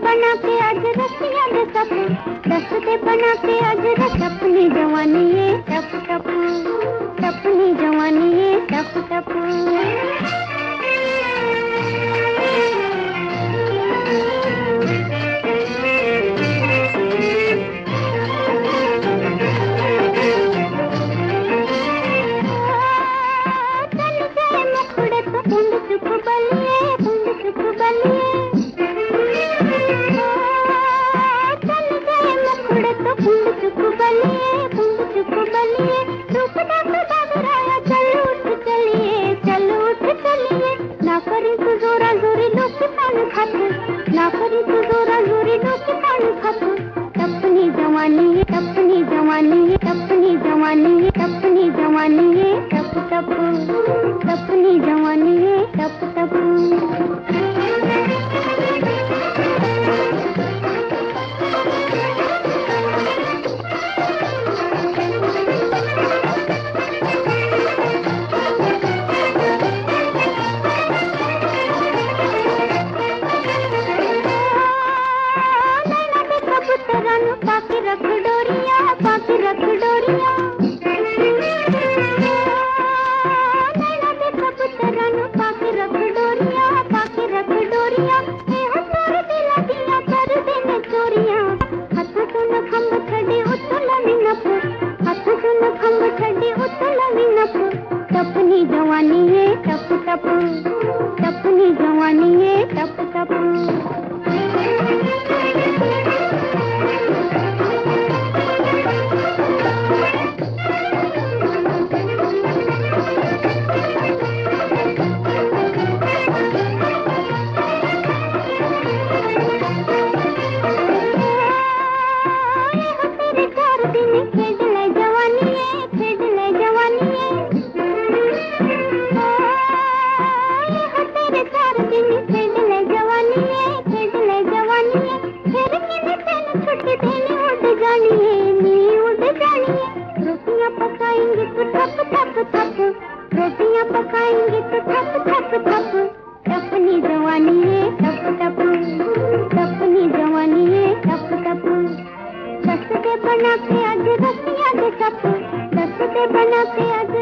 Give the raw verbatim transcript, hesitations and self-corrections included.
बना के आज रस्सियां दे सप, दस्ते बना के आज रस अपनी जवानी ये टप टप, अपनी जवानी ये टप टप। ना करी तो जोरा जोरी लोग पानी खाते, अपनी जवानी ये अपनी जवानी ये अपनी जवानी ये अपनी जवानी ये टप टप, अपनी जवानी ये टप टप। पाके रख डोरिया, पाके रख डोरिया, नैना दे कबूतरा नु पाके रख डोरिया, पाके रख डोरिया, ए हमारे दिला दिया कर देने चोरिया। हाथ सुन खंभ छड़ी उतला मिनप, हाथ सुन खंभ छड़ी उतला मिनप, अपनी जवानी ये टप टप, अपनी जवानी ये टप टप। खेड ले जवानी है, खेड ले जवानी है, तेरे चार दिन खेड ले जवानी है, खेड ले जवानी है, फिर मैंने तेन छुट्टी देनी उड़ जानी है, नी उड़ जानी है। रोटियां पकाएंगे तो थप थप थप, रोटियां पकाएंगे तो थप थप थप, अपनी जवानी है टप टप, अपनी जवानी है टप टप। दस्ते बना के आज रस्सियां दे सप, दस्ते बना के आज